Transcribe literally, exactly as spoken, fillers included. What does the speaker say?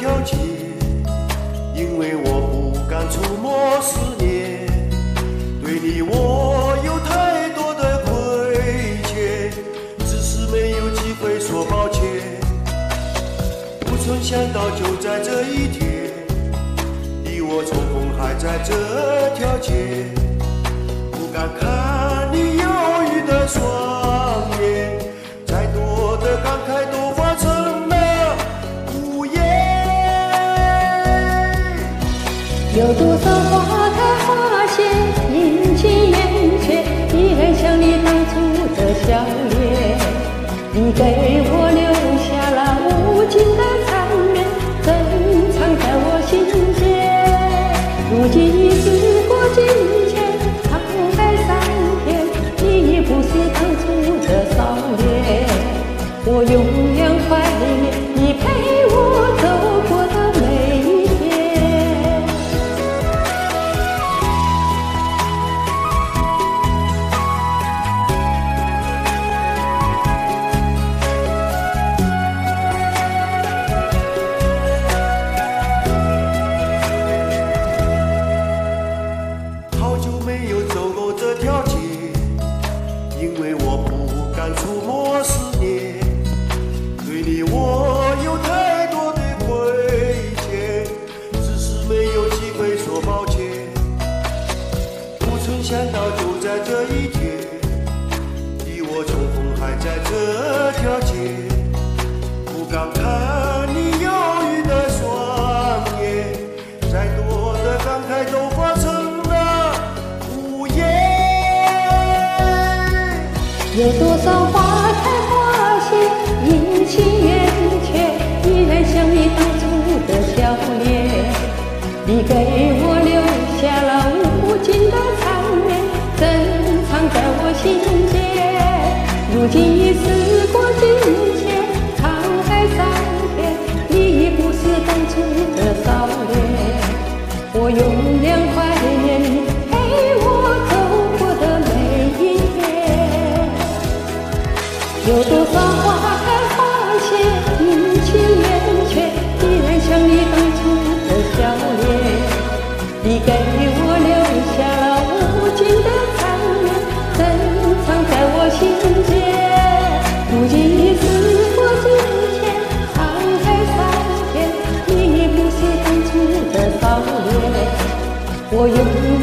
条街，因为我不敢触摸思念。对你我有太多的亏欠，只是没有机会说抱歉。不曾想到就在这一天，你我重逢还在这条街。不敢看你忧郁的双眼，再多的感慨都化成了无言。 有多少花开花谢，阴晴圆缺，依然像你当初的笑脸。你给我留下了无尽的残念，珍藏在我心间。如今已时过境迁，沧海桑田，你已不是当初的少年。我永远怀念你陪我走过的每一天。 好久没有走过这条街，因为我不敢触摸思念。对你我有太多的亏欠，只是没有机会说抱歉。不曾想到就在这一天，你我重逢还在这条街。不敢看你忧郁的双眼，再多的感慨都化成了无言。 有多少花开花谢，阴晴圆缺，依然像你当初的笑脸。你给我留下了无尽的残念，珍藏在我心间。如今已时过境迁，沧海桑田，你已不是当初的少年。我永远怀念你陪我走过的每一天。有多少花开花谢，阴晴圆缺，依然像你当初的笑脸。你给我留下了无尽的残念，珍藏在我心间。如今已时过境迁，沧海桑田，你已不是当初的少年。我永